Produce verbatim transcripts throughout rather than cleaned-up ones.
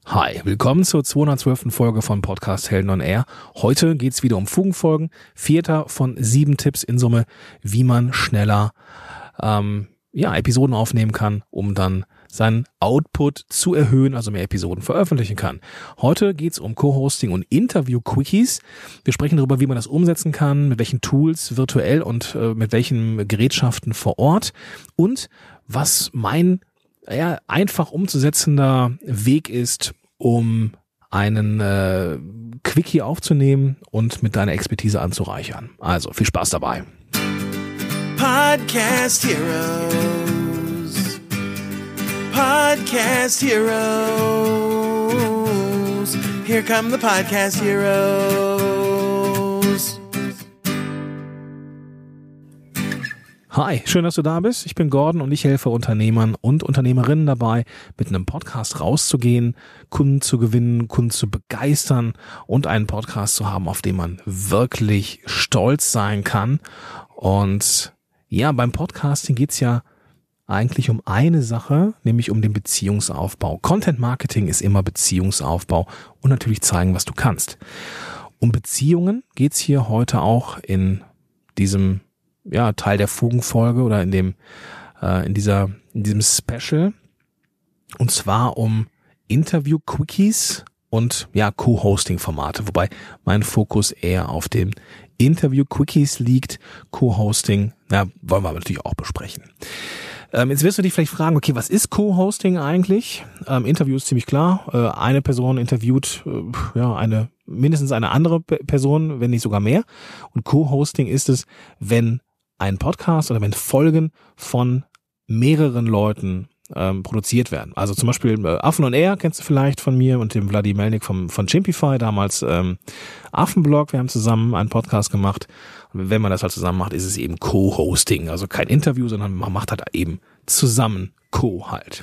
Hi, willkommen zur zweihundertzwölften Folge von Podcast Helden on Air. Heute geht's wieder um Fugenfolgen. Vierter von sieben Tipps in Summe, wie man schneller ähm, ja, Episoden aufnehmen kann, um dann seinen Output zu erhöhen, also mehr Episoden veröffentlichen kann. Heute geht's um Co-Hosting und Interview-Quickies. Wir sprechen darüber, wie man das umsetzen kann, mit welchen Tools virtuell und äh, mit welchen Gerätschaften vor Ort und was mein ja, einfach umzusetzender Weg ist, um einen äh, Quickie aufzunehmen und mit deiner Expertise anzureichern. Also viel Spaß dabei. Podcast Heroes. Podcast Heroes. Here come the Podcast Heroes. Hi, schön, dass du da bist. Ich bin Gordon und ich helfe Unternehmern und Unternehmerinnen dabei, mit einem Podcast rauszugehen, Kunden zu gewinnen, Kunden zu begeistern und einen Podcast zu haben, auf den man wirklich stolz sein kann. Und ja, beim Podcasting geht's ja eigentlich um eine Sache, nämlich um den Beziehungsaufbau. Content Marketing ist immer Beziehungsaufbau und natürlich zeigen, was du kannst. Um Beziehungen geht's hier heute auch in diesem ja, Teil der Fugenfolge oder in dem, äh, in dieser, in diesem Special. Und zwar um Interview-Quickies und, ja, Co-Hosting-Formate. Wobei mein Fokus eher auf dem Interview-Quickies liegt. Co-Hosting, ja, wollen wir aber natürlich auch besprechen. Ähm, jetzt wirst du dich vielleicht fragen, okay, was ist Co-Hosting eigentlich? Ähm, Interview ist ziemlich klar. Äh, eine Person interviewt, äh, ja, eine, mindestens eine andere P- Person, wenn nicht sogar mehr. Und Co-Hosting ist es, wenn ein Podcast oder wenn Folgen von mehreren Leuten ähm, produziert werden. Also zum Beispiel äh, Affen on Air kennst du vielleicht von mir und dem Vladi Melnik vom, von Chimpify, damals ähm, Affenblog. Wir haben zusammen einen Podcast gemacht. Und wenn man das halt zusammen macht, ist es eben Co-Hosting. Also kein Interview, sondern man macht halt eben zusammen Co halt.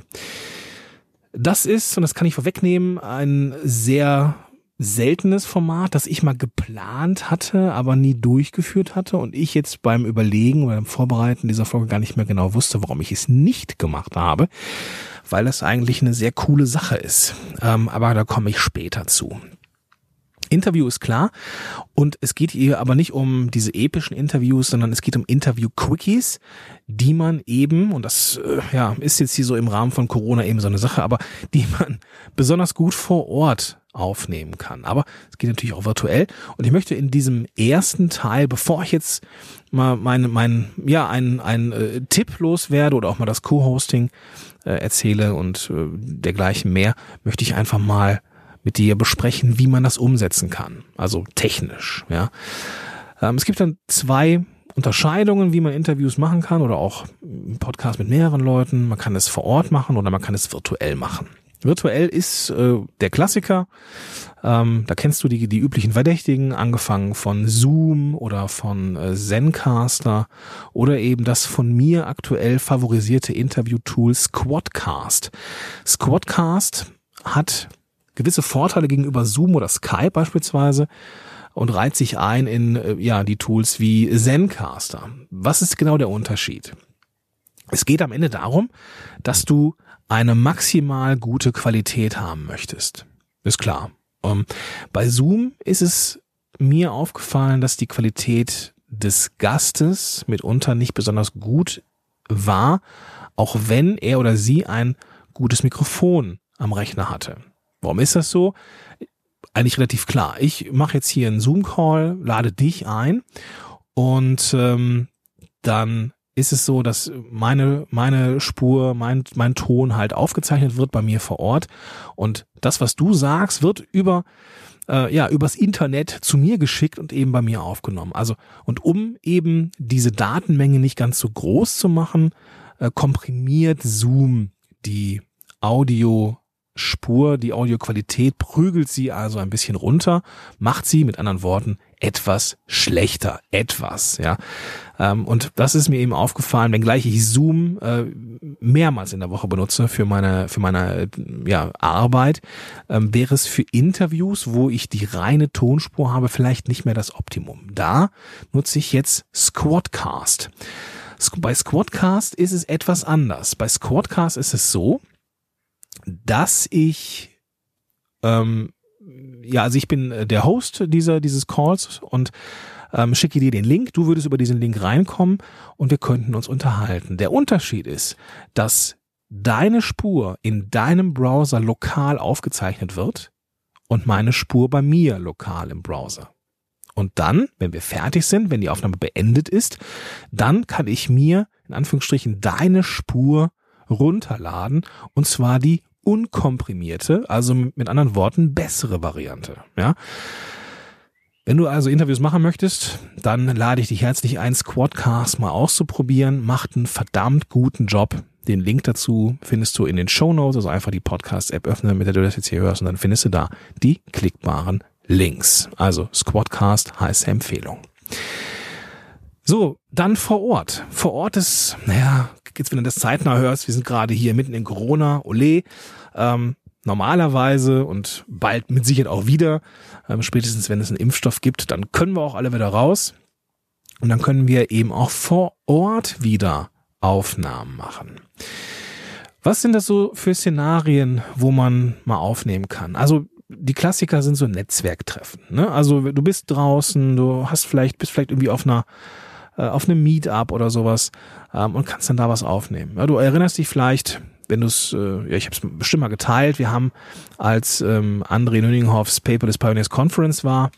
Das ist, und das kann ich vorwegnehmen, ein sehr seltenes Format, das ich mal geplant hatte, aber nie durchgeführt hatte und ich jetzt beim Überlegen oder beim Vorbereiten dieser Folge gar nicht mehr genau wusste, warum ich es nicht gemacht habe, weil es eigentlich eine sehr coole Sache ist. Ähm, aber da komme ich später zu. Interview ist klar und es geht hier aber nicht um diese epischen Interviews, sondern es geht um Interview-Quickies, die man eben, und das äh, ja ist jetzt hier so im Rahmen von Corona eben so eine Sache, aber die man besonders gut vor Ort aufnehmen kann. Aber es geht natürlich auch virtuell und ich möchte in diesem ersten Teil, bevor ich jetzt mal meinen mein, ja einen einen äh, Tipp loswerde oder auch mal das Co-Hosting äh, erzähle und äh, dergleichen mehr, möchte ich einfach mal mit dir besprechen, wie man das umsetzen kann, also technisch. Ja, ähm, es gibt dann zwei Unterscheidungen, wie man Interviews machen kann oder auch einen Podcast mit mehreren Leuten. Man kann es vor Ort machen oder man kann es virtuell machen. Virtuell ist äh, der Klassiker. Ähm, da kennst du die die üblichen Verdächtigen, angefangen von Zoom oder von äh, Zencastr oder eben das von mir aktuell favorisierte Interview-Tool Squadcast. Squadcast hat gewisse Vorteile gegenüber Zoom oder Skype beispielsweise und reiht sich ein in äh, ja die Tools wie Zencastr. Was ist genau der Unterschied? Es geht am Ende darum, dass du eine maximal gute Qualität haben möchtest. Ist klar. Um, bei Zoom ist es mir aufgefallen, dass die Qualität des Gastes mitunter nicht besonders gut war, auch wenn er oder sie ein gutes Mikrofon am Rechner hatte. Warum ist das so? Eigentlich relativ klar. Ich mache jetzt hier einen Zoom-Call, lade dich ein und ähm, dann ist es so, dass meine meine Spur, mein mein Ton halt aufgezeichnet wird bei mir vor Ort und das, was du sagst, wird über äh, ja übers Internet zu mir geschickt und eben bei mir aufgenommen. Also und um eben diese Datenmenge nicht ganz so groß zu machen, äh, komprimiert Zoom die Audio Spur, die Audioqualität, prügelt sie also ein bisschen runter, macht sie mit anderen Worten etwas schlechter, etwas, ja. Und das ist mir eben aufgefallen, wenngleich ich Zoom mehrmals in der Woche benutze für meine für meine ja, Arbeit, wäre es für Interviews, wo ich die reine Tonspur habe, vielleicht nicht mehr das Optimum. Da nutze ich jetzt Squadcast. Bei Squadcast ist es etwas anders. Bei Squadcast ist es so, dass ich ähm, ja, also ich bin der Host dieser dieses Calls und ähm, schicke dir den Link. Du würdest über diesen Link reinkommen und wir könnten uns unterhalten. Der Unterschied ist, dass deine Spur in deinem Browser lokal aufgezeichnet wird und meine Spur bei mir lokal im Browser. Und dann, wenn wir fertig sind, wenn die Aufnahme beendet ist, dann kann ich mir in Anführungsstrichen deine Spur runterladen und zwar die unkomprimierte, also mit anderen Worten bessere Variante. Ja. Wenn du also Interviews machen möchtest, dann lade ich dich herzlich ein, Squadcast mal auszuprobieren. Macht einen verdammt guten Job. Den Link dazu findest du in den Shownotes, also einfach die Podcast-App öffnen, mit der du das jetzt hier hörst und dann findest du da die klickbaren Links. Also Squadcast, heiße Empfehlung. So, dann vor Ort. Vor Ort ist, naja, jetzt wenn du das zeitnah hörst, wir sind gerade hier mitten in Corona, ole, ähm, normalerweise und bald mit Sicherheit auch wieder, ähm, spätestens wenn es einen Impfstoff gibt, dann können wir auch alle wieder raus und dann können wir eben auch vor Ort wieder Aufnahmen machen. Was sind das so für Szenarien, wo man mal aufnehmen kann? Also die Klassiker sind so Netzwerktreffen, ne? Also du bist draußen, du hast vielleicht, bist vielleicht irgendwie auf einer äh, auf einem Meetup oder sowas ähm, und kannst dann da was aufnehmen. Ja, du erinnerst dich vielleicht, wenn du es, äh, ja, ich habe es bestimmt mal geteilt, wir haben, als ähm, André Nüninghoffs Paperless Pioneers Conference war,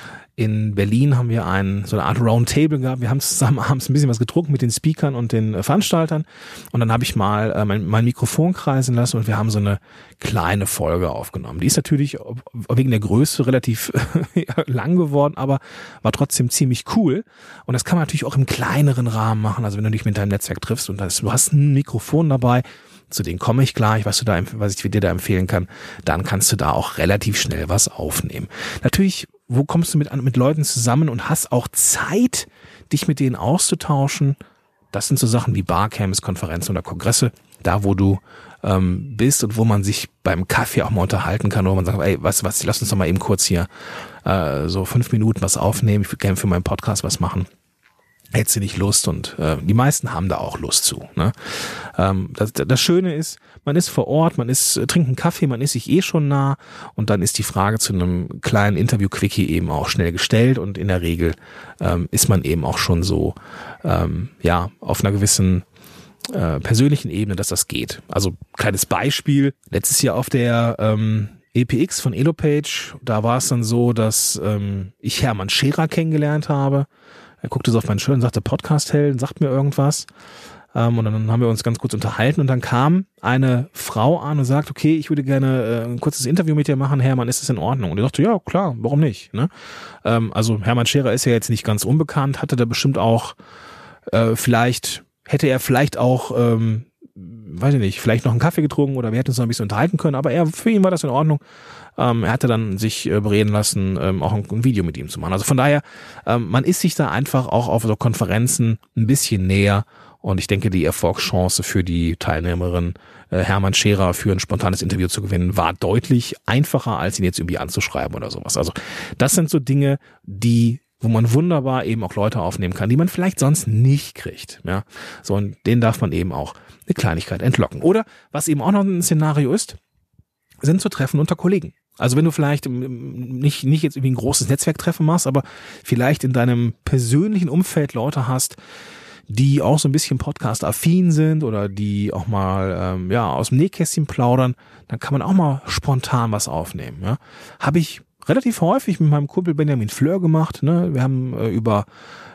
in Berlin haben wir ein, so eine Art Roundtable gehabt. Wir haben zusammen abends ein bisschen was getrunken mit den Speakern und den äh, Veranstaltern. Und dann habe ich mal äh, mein, mein Mikrofon kreisen lassen und wir haben so eine kleine Folge aufgenommen. Die ist natürlich wegen der Größe relativ lang geworden, aber war trotzdem ziemlich cool. Und das kann man natürlich auch im kleineren Rahmen machen. Also wenn du dich mit deinem Netzwerk triffst und das, du hast ein Mikrofon dabei, zu denen komme ich gleich, was du da, was ich dir da empfehlen kann, dann kannst du da auch relativ schnell was aufnehmen. Natürlich, wo kommst du mit, mit Leuten zusammen und hast auch Zeit, dich mit denen auszutauschen? Das sind so Sachen wie Barcamps, Konferenzen oder Kongresse, da wo du ähm, bist und wo man sich beim Kaffee auch mal unterhalten kann, wo man sagt, ey, was, was, lass uns doch mal eben kurz hier äh, so fünf Minuten was aufnehmen, ich würde gerne für meinen Podcast was machen. Hättest du nicht Lust und äh, die meisten haben da auch Lust zu. Ne? Ähm, das, das Schöne ist, man ist vor Ort, man ist äh, trinkt einen Kaffee, man ist sich eh schon nah und dann ist die Frage zu einem kleinen Interview-Quickie eben auch schnell gestellt und in der Regel ähm, ist man eben auch schon so ähm, ja auf einer gewissen äh, persönlichen Ebene, dass das geht. Also kleines Beispiel, letztes Jahr auf der ähm, E P X von Elopage, da war es dann so, dass ähm, ich Hermann Scherer kennengelernt habe. Er guckte so auf meinen Schirm und sagte, Podcast-Helden, sagt mir irgendwas. Ähm, und dann haben wir uns ganz kurz unterhalten und dann kam eine Frau an und sagt, okay, ich würde gerne äh, ein kurzes Interview mit dir machen, Hermann, ist das in Ordnung? Und ich dachte, ja, klar, warum nicht? Ne? Ähm, also Hermann Scherer ist ja jetzt nicht ganz unbekannt, hatte da bestimmt auch äh, vielleicht, hätte er vielleicht auch, ähm, weiß ich nicht, vielleicht noch einen Kaffee getrunken oder wir hätten uns noch ein bisschen unterhalten können, aber er, für ihn war das in Ordnung. Ähm, er hatte dann sich äh, bereden lassen, ähm, auch ein, ein Video mit ihm zu machen. Also von daher, ähm, man ist sich da einfach auch auf so Konferenzen ein bisschen näher und ich denke, die Erfolgschance für die Teilnehmerin äh, Hermann Scherer für ein spontanes Interview zu gewinnen, war deutlich einfacher, als ihn jetzt irgendwie anzuschreiben oder sowas. Also das sind so Dinge, die wo man wunderbar eben auch Leute aufnehmen kann, die man vielleicht sonst nicht kriegt. Ja, so, und denen darf man eben auch eine Kleinigkeit entlocken. Oder was eben auch noch ein Szenario ist, sind so Treffen unter Kollegen. Also wenn du vielleicht nicht, nicht jetzt irgendwie ein großes Netzwerktreffen machst, aber vielleicht in deinem persönlichen Umfeld Leute hast, die auch so ein bisschen Podcast-affin sind oder die auch mal ähm, ja aus dem Nähkästchen plaudern, dann kann man auch mal spontan was aufnehmen. Ja? Habe ich relativ häufig mit meinem Kumpel Benjamin Fleur gemacht. Ne? Wir haben äh, über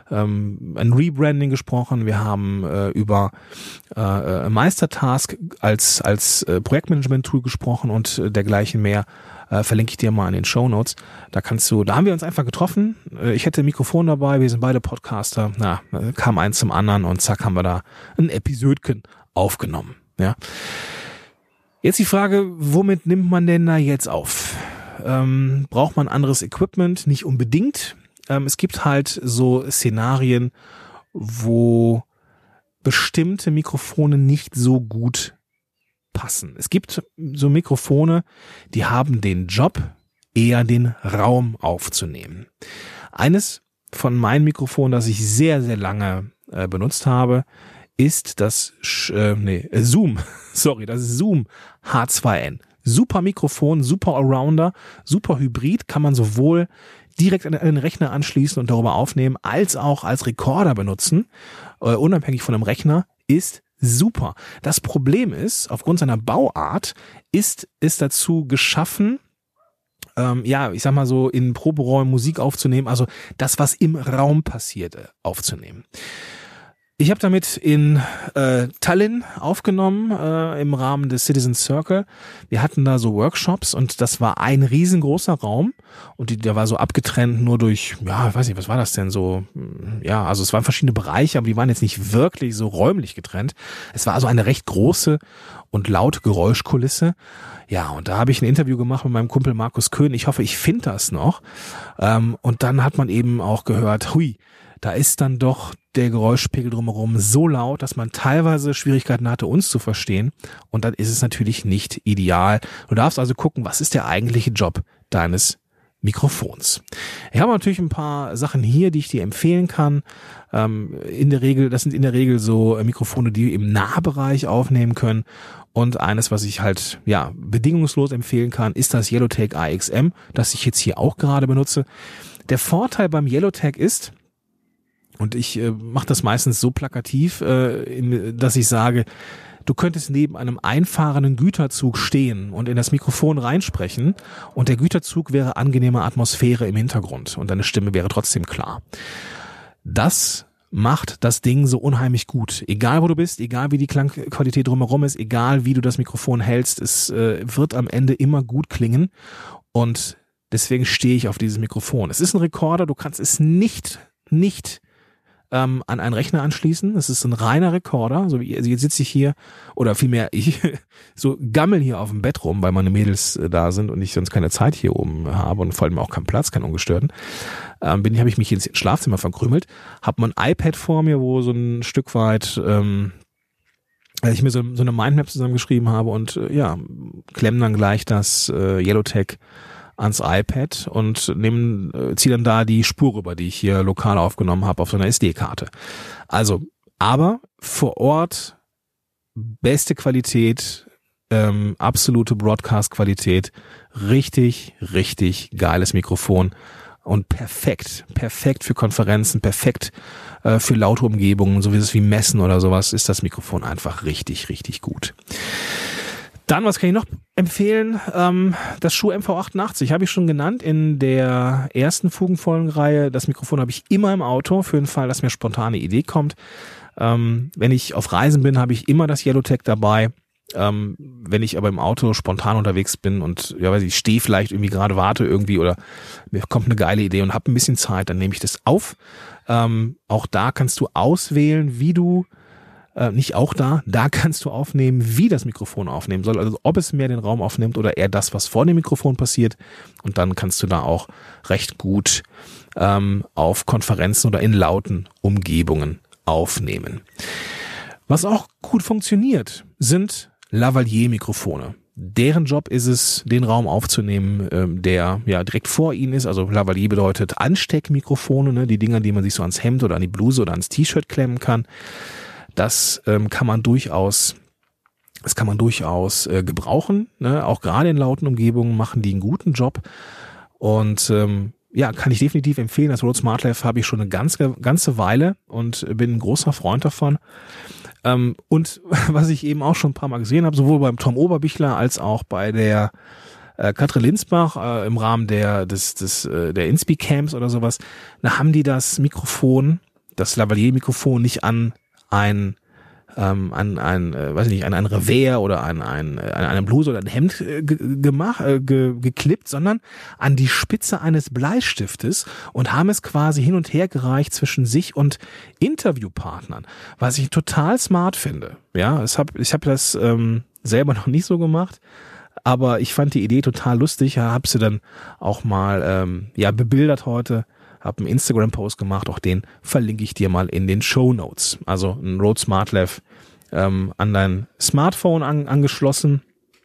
ähm, ein Rebranding gesprochen, wir haben äh, über äh, Meistertask als als äh, Projektmanagement-Tool gesprochen und äh, dergleichen mehr. Äh, verlinke ich dir mal in den Shownotes. Da kannst du, da haben wir uns einfach getroffen. Äh, ich hätte ein Mikrofon dabei, wir sind beide Podcaster. Na, kam eins zum anderen und zack haben wir da ein Episodchen aufgenommen. Ja. Jetzt die Frage, womit nimmt man denn da jetzt auf? Ähm, braucht man anderes Equipment? Nicht unbedingt. Ähm, es gibt halt so Szenarien, wo bestimmte Mikrofone nicht so gut passen. Es gibt so Mikrofone, die haben den Job, eher den Raum aufzunehmen. Eines von meinen Mikrofonen, das ich sehr, sehr lange äh, benutzt habe, ist das äh, nee, Zoom, sorry, das Zoom H zwei N. Super Mikrofon, super Allrounder, super Hybrid, kann man sowohl direkt an den Rechner anschließen und darüber aufnehmen, als auch als Rekorder benutzen, äh, unabhängig von dem Rechner, ist super. Das Problem ist, aufgrund seiner Bauart ist es dazu geschaffen, ähm, ja, ich sag mal so, in Proberäumen Musik aufzunehmen, also das, was im Raum passiert, aufzunehmen. Ich habe damit in äh, Tallinn aufgenommen, äh, im Rahmen des Citizen Circle. Wir hatten da so Workshops und das war ein riesengroßer Raum und die, der war so abgetrennt nur durch, ja, ich weiß nicht, was war das denn so? Ja, also es waren verschiedene Bereiche, aber die waren jetzt nicht wirklich so räumlich getrennt. Es war also eine recht große und laute Geräuschkulisse. Ja, und da habe ich ein Interview gemacht mit meinem Kumpel Markus Köhn. Ich hoffe, ich finde das noch. Ähm, und dann hat man eben auch gehört, hui, da ist dann doch der Geräuschpegel drumherum so laut, dass man teilweise Schwierigkeiten hatte, uns zu verstehen. Und dann ist es natürlich nicht ideal. Du darfst also gucken, was ist der eigentliche Job deines Mikrofons. Ich habe natürlich ein paar Sachen hier, die ich dir empfehlen kann. Ähm, in der Regel, das sind in der Regel so Mikrofone, die im Nahbereich aufnehmen können. Und eines, was ich halt ja bedingungslos empfehlen kann, ist das Yellowtech A X M, das ich jetzt hier auch gerade benutze. Der Vorteil beim Yellowtech ist, und ich äh, mache das meistens so plakativ, äh, in, dass ich sage, du könntest neben einem einfahrenden Güterzug stehen und in das Mikrofon reinsprechen und der Güterzug wäre angenehme Atmosphäre im Hintergrund und deine Stimme wäre trotzdem klar. Das macht das Ding so unheimlich gut. Egal wo du bist, egal wie die Klangqualität drumherum ist, egal wie du das Mikrofon hältst, es äh, wird am Ende immer gut klingen und deswegen stehe ich auf dieses Mikrofon. Es ist ein Rekorder, du kannst es nicht, nicht Ähm, an einen Rechner anschließen. Das ist ein reiner Rekorder. So wie also jetzt sitze ich hier oder vielmehr ich so gammel hier auf dem Bett rum, weil meine Mädels äh, da sind und ich sonst keine Zeit hier oben habe und vor allem auch keinen Platz, keinen ungestörten. Ähm, bin ich habe ich mich ins Schlafzimmer verkrümelt, habe mein iPad vor mir, wo so ein Stück weit ähm, also ich mir so, so eine Mindmap zusammengeschrieben habe und äh, ja klemm dann gleich das äh, Yellowtech ans iPad und nehmen, äh, ziehe dann da die Spur rüber, die ich hier lokal aufgenommen habe, auf so einer S D-Karte. Also, aber vor Ort beste Qualität, ähm, absolute Broadcast-Qualität, richtig, richtig geiles Mikrofon und perfekt, perfekt für Konferenzen, perfekt äh, für laute Umgebungen, so wie es wie Messen oder sowas, ist das Mikrofon einfach richtig, richtig gut. Dann, was kann ich noch empfehlen? Ähm, das Shure M V achtundachtzig habe ich schon genannt in der ersten Fugenfolgenreihe. Das Mikrofon habe ich immer im Auto für den Fall, dass mir spontane Idee kommt. Ähm, wenn ich auf Reisen bin, habe ich immer das Yellowtech dabei. Ähm, wenn ich aber im Auto spontan unterwegs bin und ja, weiß ich, stehe vielleicht irgendwie gerade, warte irgendwie oder mir kommt eine geile Idee und habe ein bisschen Zeit, dann nehme ich das auf. Ähm, auch da kannst du auswählen, wie du Äh, nicht auch da, da kannst du aufnehmen, wie das Mikrofon aufnehmen soll, also ob es mehr den Raum aufnimmt oder eher das, was vor dem Mikrofon passiert und dann kannst du da auch recht gut ähm, auf Konferenzen oder in lauten Umgebungen aufnehmen. Was auch gut funktioniert, sind Lavalier-Mikrofone. Deren Job ist es, den Raum aufzunehmen, ähm, der ja direkt vor ihnen ist. Also Lavalier bedeutet Ansteckmikrofone, ne, die Dinger, die man sich so ans Hemd oder an die Bluse oder ans T-Shirt klemmen kann. Das ähm, kann man durchaus, das kann man durchaus äh, gebrauchen. Ne? Auch gerade in lauten Umgebungen machen die einen guten Job. Und ähm, ja, kann ich definitiv empfehlen. Das Rode SmartLav habe ich schon eine ganze, ganze Weile und bin ein großer Freund davon. Ähm, und was ich eben auch schon ein paar Mal gesehen habe, sowohl beim Tom Oberbichler als auch bei der äh, Katrin Linsbach äh, im Rahmen der des des äh, der Inspi-Camps oder sowas, da haben die das Mikrofon, das Lavalier-Mikrofon nicht an ein ähm, an ein, äh, weiß ich nicht, an ein Revers oder an ein an eine Bluse oder ein Hemd äh, gemacht, äh, ge, geklippt, sondern an die Spitze eines Bleistiftes und haben es quasi hin und her gereicht zwischen sich und Interviewpartnern, was ich total smart finde. Ja, ich habe ich habe das ähm, selber noch nicht so gemacht, aber ich fand die Idee total lustig. Ja, habe sie dann auch mal ähm, ja bebildert heute. Habe einen Instagram-Post gemacht, auch den verlinke ich dir mal in den Shownotes. Also ein Rode SmartLav ähm, an dein Smartphone an, angeschlossen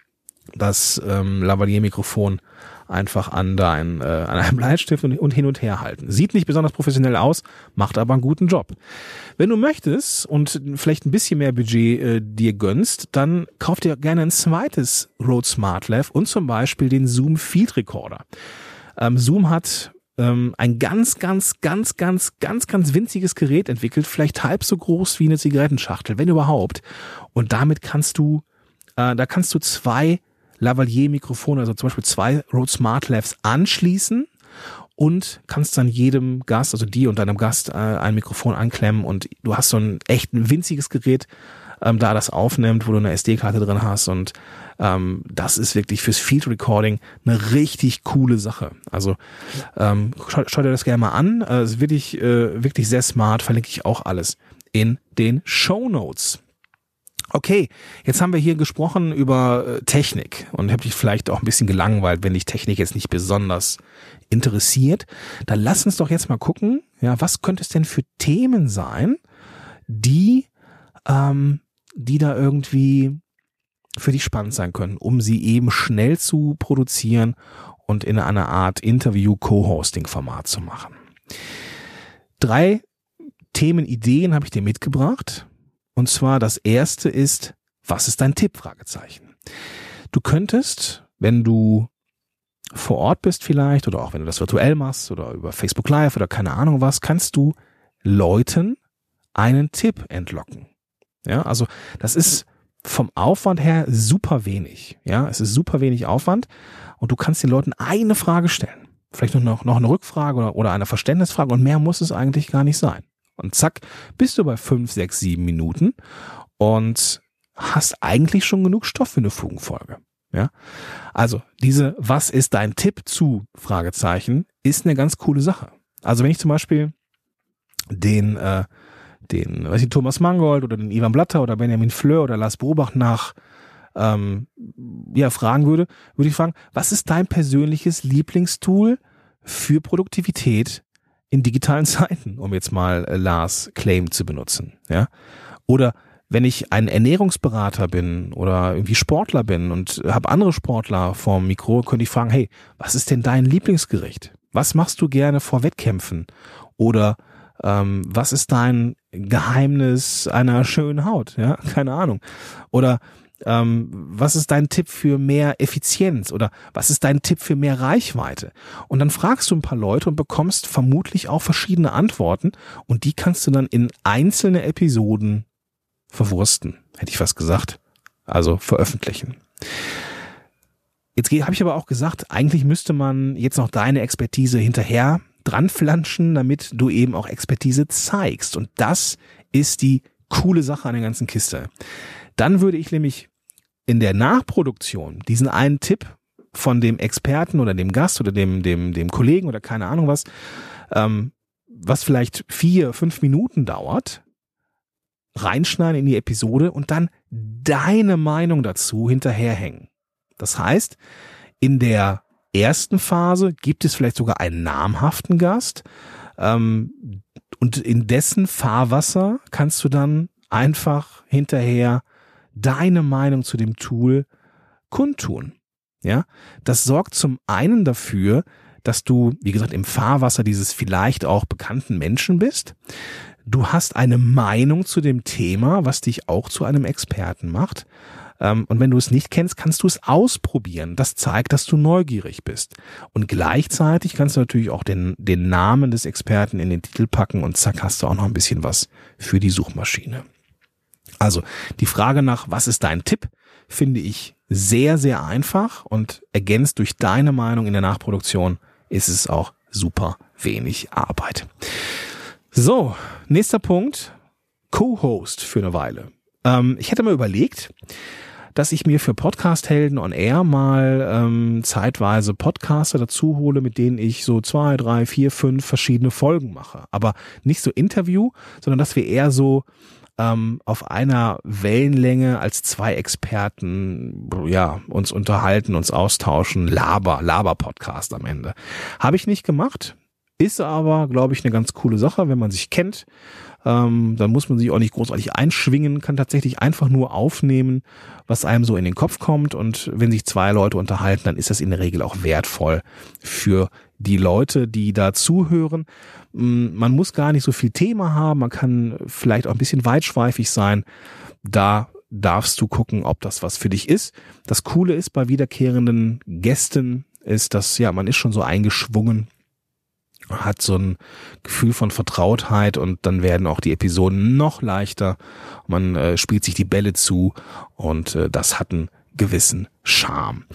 das ähm, Lavalier-Mikrofon einfach an dein, äh, an einem Bleistift und, und hin und her halten. Sieht nicht besonders professionell aus, macht aber einen guten Job. Wenn du möchtest und vielleicht ein bisschen mehr Budget äh, dir gönnst, dann kauf dir gerne ein zweites Rode SmartLav und zum Beispiel den Zoom Field Recorder. Ähm, Zoom hat ähm, ein ganz, ganz, ganz, ganz, ganz, ganz winziges Gerät entwickelt, vielleicht halb so groß wie eine Zigarettenschachtel, wenn überhaupt. Und damit kannst du, äh, da kannst du zwei Lavalier-Mikrofone, also zum Beispiel zwei Rode SmartLavs anschließen und kannst dann jedem Gast, also dir und deinem Gast, äh, ein Mikrofon anklemmen und du hast so ein echt ein winziges Gerät, ähm, da das aufnimmt, wo du eine S D-Karte drin hast und ähm, das ist wirklich fürs Field Recording eine richtig coole Sache. Also ähm, schau, schau dir das gerne mal an, äh, ist wirklich, äh, wirklich sehr smart, verlinke ich auch alles in den Shownotes. Okay, jetzt haben wir hier gesprochen über äh, Technik und habe dich vielleicht auch ein bisschen gelangweilt, wenn dich Technik jetzt nicht besonders interessiert. Dann lass uns doch jetzt mal gucken, ja, was könnte es denn für Themen sein, die, ähm, die da irgendwie für dich spannend sein können, um sie eben schnell zu produzieren und in einer Art Interview-Co-Hosting-Format zu machen. Drei Themenideen habe ich dir mitgebracht. Und zwar das erste ist, was ist dein Tipp? Fragezeichen. Du könntest, wenn du vor Ort bist vielleicht oder auch wenn du das virtuell machst oder über Facebook Live oder keine Ahnung was, kannst du Leuten einen Tipp entlocken. Ja, also das ist vom Aufwand her super wenig. Ja, es ist super wenig Aufwand und du kannst den Leuten eine Frage stellen. Vielleicht noch, noch eine Rückfrage oder, oder eine Verständnisfrage und mehr muss es eigentlich gar nicht sein. Und zack, bist du bei fünf, sechs, sieben Minuten und hast eigentlich schon genug Stoff für eine Fugenfolge. Ja, also diese "Was ist dein Tipp zu?" Fragezeichen ist eine ganz coole Sache. Also wenn ich zum Beispiel den, äh, den, weiß ich, Thomas Mangold oder den Ivan Blatter oder Benjamin Fleur oder Lars Bobach nach ähm, ja fragen würde, würde ich fragen: Was ist dein persönliches Lieblingstool für Produktivität in digitalen Zeiten, um jetzt mal äh, Lars Claim zu benutzen, ja? Oder wenn ich ein Ernährungsberater bin oder irgendwie Sportler bin und habe andere Sportler vorm Mikro, könnte ich fragen: Hey, was ist denn dein Lieblingsgericht? Was machst du gerne vor Wettkämpfen? Oder ähm, was ist dein Geheimnis einer schönen Haut? Ja, keine Ahnung. Oder Ähm, was ist dein Tipp für mehr Effizienz oder was ist dein Tipp für mehr Reichweite? Und dann fragst du ein paar Leute und bekommst vermutlich auch verschiedene Antworten und die kannst du dann in einzelne Episoden verwursten, hätte ich fast gesagt, also veröffentlichen. Jetzt habe ich aber auch gesagt, eigentlich müsste man jetzt noch deine Expertise hinterher dranflanschen, damit du eben auch Expertise zeigst. Und das ist die coole Sache an der ganzen Kiste. Dann würde ich nämlich in der Nachproduktion diesen einen Tipp von dem Experten oder dem Gast oder dem dem dem Kollegen oder keine Ahnung was, ähm, was vielleicht vier, fünf Minuten dauert, reinschneiden in die Episode und dann deine Meinung dazu hinterherhängen. Das heißt, in der ersten Phase gibt es vielleicht sogar einen namhaften Gast, ähm, und in dessen Fahrwasser kannst du dann einfach hinterher deine Meinung zu dem Tool kundtun. Ja, das sorgt zum einen dafür, dass du, wie gesagt, im Fahrwasser dieses vielleicht auch bekannten Menschen bist. Du hast eine Meinung zu dem Thema, was dich auch zu einem Experten macht. Und wenn du es nicht kennst, kannst du es ausprobieren. Das zeigt, dass du neugierig bist. Und gleichzeitig kannst du natürlich auch den, den Namen des Experten in den Titel packen und zack, hast du auch noch ein bisschen was für die Suchmaschine. Also die Frage nach, was ist dein Tipp, finde ich sehr, sehr einfach und ergänzt durch deine Meinung in der Nachproduktion ist es auch super wenig Arbeit. So, nächster Punkt, Co-Host für eine Weile. Ähm, ich hätte mal überlegt, dass ich mir für Podcast-Helden on Air mal ähm, zeitweise Podcaster dazu hole, mit denen ich so zwei, drei, vier, fünf verschiedene Folgen mache. Aber nicht so Interview, sondern dass wir eher so ähm, auf einer Wellenlänge als zwei Experten ja uns unterhalten, uns austauschen, Laber, Laber-Podcast am Ende. Habe ich nicht gemacht. Ist aber, glaube ich, eine ganz coole Sache, wenn man sich kennt. Ähm, dann muss man sich auch nicht großartig einschwingen, kann tatsächlich einfach nur aufnehmen, was einem so in den Kopf kommt. Und wenn sich zwei Leute unterhalten, dann ist das in der Regel auch wertvoll für die Leute, die da zuhören. Man muss gar nicht so viel Thema haben, man kann vielleicht auch ein bisschen weitschweifig sein. Da darfst du gucken, ob das was für dich ist. Das Coole ist bei wiederkehrenden Gästen, ist, dass ja man ist schon so eingeschwungen, hat so ein Gefühl von Vertrautheit und dann werden auch die Episoden noch leichter. Man äh, spielt sich die Bälle zu und äh, das hat einen gewissen Charme.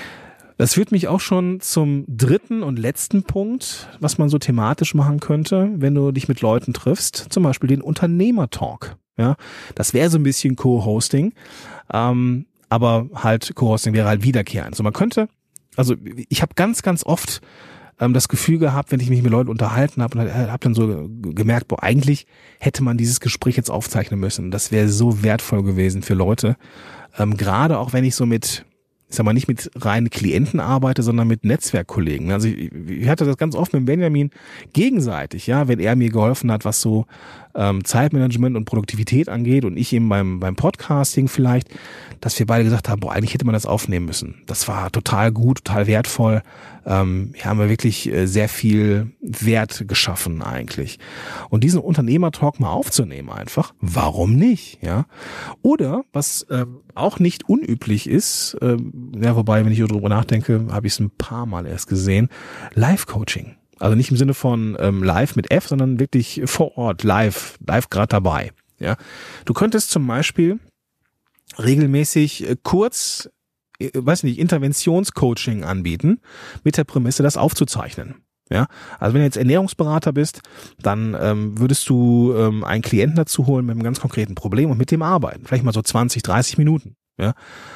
Das führt mich auch schon zum dritten und letzten Punkt, was man so thematisch machen könnte, wenn du dich mit Leuten triffst, zum Beispiel den Unternehmertalk. Ja, das wäre so ein bisschen Co-Hosting, ähm, aber halt Co-Hosting wäre halt wiederkehrend. So, man könnte, also ich habe ganz, ganz oft das Gefühl gehabt, wenn ich mich mit Leuten unterhalten habe und habe dann so gemerkt, boah, eigentlich hätte man dieses Gespräch jetzt aufzeichnen müssen. Das wäre so wertvoll gewesen für Leute. Ähm, gerade auch wenn ich so mit, ich sag mal, nicht mit reinen Klienten arbeite, sondern mit Netzwerkkollegen. Also ich, ich hatte das ganz oft mit Benjamin gegenseitig, ja, wenn er mir geholfen hat, was so ähm, Zeitmanagement und Produktivität angeht und ich eben beim beim Podcasting vielleicht, dass wir beide gesagt haben, boah, eigentlich hätte man das aufnehmen müssen. Das war total gut, total wertvoll. Ähm, hier haben wir wirklich äh, sehr viel Wert geschaffen eigentlich. Und diesen Unternehmertalk mal aufzunehmen einfach, warum nicht, ja? Oder, was ähm, auch nicht unüblich ist, ähm, ja, wobei, wenn ich darüber nachdenke, habe ich es ein paar Mal erst gesehen, Live-Coaching. Also nicht im Sinne von ähm, live mit F, sondern wirklich vor Ort, live, live gerade dabei. Ja, du könntest zum Beispiel regelmäßig äh, kurz, äh, weiß nicht, Interventionscoaching anbieten, mit der Prämisse, das aufzuzeichnen. Ja, also wenn du jetzt Ernährungsberater bist, dann ähm, würdest du ähm, einen Klienten dazu holen mit einem ganz konkreten Problem und mit dem arbeiten. Vielleicht mal so zwanzig, dreißig Minuten. Ja,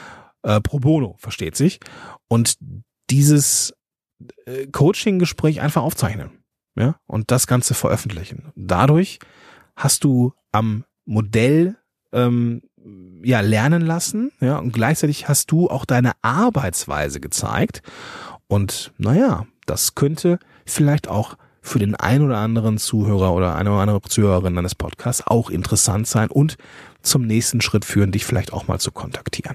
äh, pro bono, versteht sich. Und dieses Coaching-Gespräch einfach aufzeichnen, ja, und das Ganze veröffentlichen. Dadurch hast du am Modell ähm, ja lernen lassen, ja, und gleichzeitig hast du auch deine Arbeitsweise gezeigt. Und naja, das könnte vielleicht auch für den ein oder anderen Zuhörer oder eine oder andere Zuhörerin eines Podcasts auch interessant sein und zum nächsten Schritt führen, dich vielleicht auch mal zu kontaktieren.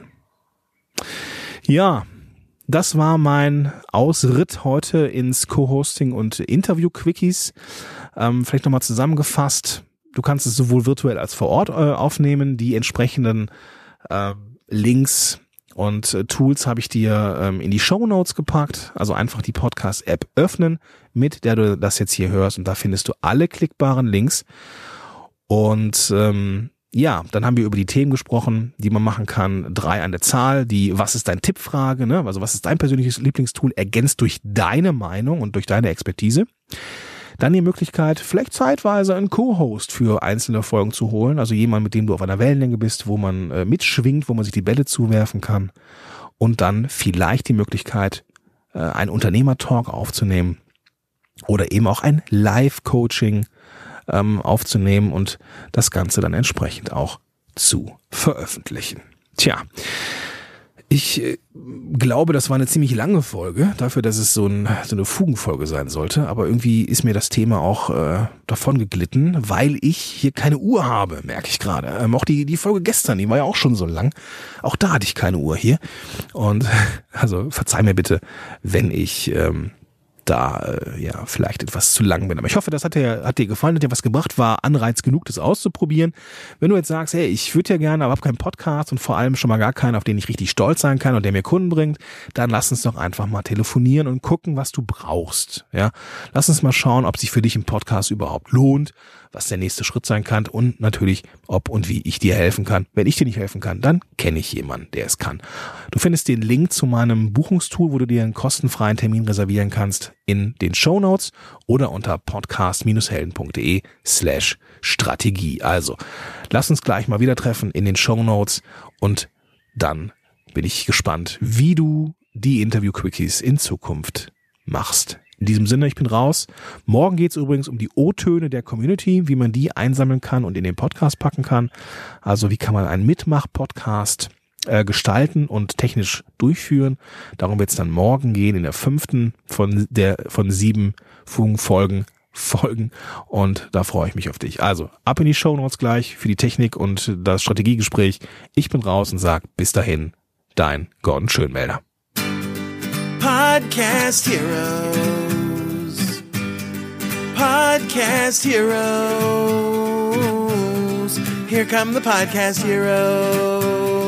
Ja, das war mein Ausritt heute ins Co-Hosting und Interview-Quickies. Ähm, vielleicht nochmal zusammengefasst. Du kannst es sowohl virtuell als vor Ort äh, aufnehmen. Die entsprechenden äh, Links und äh, Tools habe ich dir ähm, in die Shownotes gepackt. Also einfach die Podcast-App öffnen, mit der du das jetzt hier hörst. Und da findest du alle klickbaren Links. Und ähm, ja, dann haben wir über die Themen gesprochen, die man machen kann. Drei an der Zahl, die Was ist dein Tipp-Frage, ne? Also was ist dein persönliches Lieblingstool, ergänzt durch deine Meinung und durch deine Expertise. Dann die Möglichkeit, vielleicht zeitweise einen Co-Host für einzelne Folgen zu holen, also jemand, mit dem du auf einer Wellenlänge bist, wo man äh, mitschwingt, wo man sich die Bälle zuwerfen kann. Und dann vielleicht die Möglichkeit, äh, einen Unternehmertalk aufzunehmen oder eben auch ein Live-Coaching ähm, aufzunehmen und das Ganze dann entsprechend auch zu veröffentlichen. Tja, ich äh, glaube, das war eine ziemlich lange Folge, dafür, dass es so, ein, so eine Fugenfolge sein sollte, aber irgendwie ist mir das Thema auch äh, davon geglitten, weil ich hier keine Uhr habe, merke ich gerade. Ähm, auch die, die Folge gestern, die war ja auch schon so lang, auch da hatte ich keine Uhr hier und also verzeih mir bitte, wenn ich ähm, da äh, ja vielleicht etwas zu lang bin. Aber ich hoffe, das hat dir, hat dir gefallen, hat dir was gebracht, war Anreiz genug, das auszuprobieren. Wenn du jetzt sagst, hey, ich würde ja gerne, aber habe keinen Podcast und vor allem schon mal gar keinen, auf den ich richtig stolz sein kann und der mir Kunden bringt, dann lass uns doch einfach mal telefonieren und gucken, was du brauchst. Ja, lass uns mal schauen, ob sich für dich ein Podcast überhaupt lohnt, was der nächste Schritt sein kann und natürlich, ob und wie ich dir helfen kann. Wenn ich dir nicht helfen kann, dann kenne ich jemanden, der es kann. Du findest den Link zu meinem Buchungstool, wo du dir einen kostenfreien Termin reservieren kannst, in den Shownotes oder unter podcast-helden.de slash Strategie. Also, lass uns gleich mal wieder treffen in den Shownotes und dann bin ich gespannt, wie du die Interview-Quickies in Zukunft machst. In diesem Sinne, ich bin raus. Morgen geht's übrigens um die O-Töne der Community, wie man die einsammeln kann und in den Podcast packen kann. Also wie kann man einen Mitmach-Podcast äh, gestalten und technisch durchführen. Darum wird es dann morgen gehen in der fünften von der von sieben Folgen Folgen und da freue ich mich auf dich. Also ab in die Shownotes gleich für die Technik und das Strategiegespräch. Ich bin raus und sag bis dahin, dein Gordon Schönmelder. Podcast Heroes. Podcast Heroes. Here come the Podcast Heroes.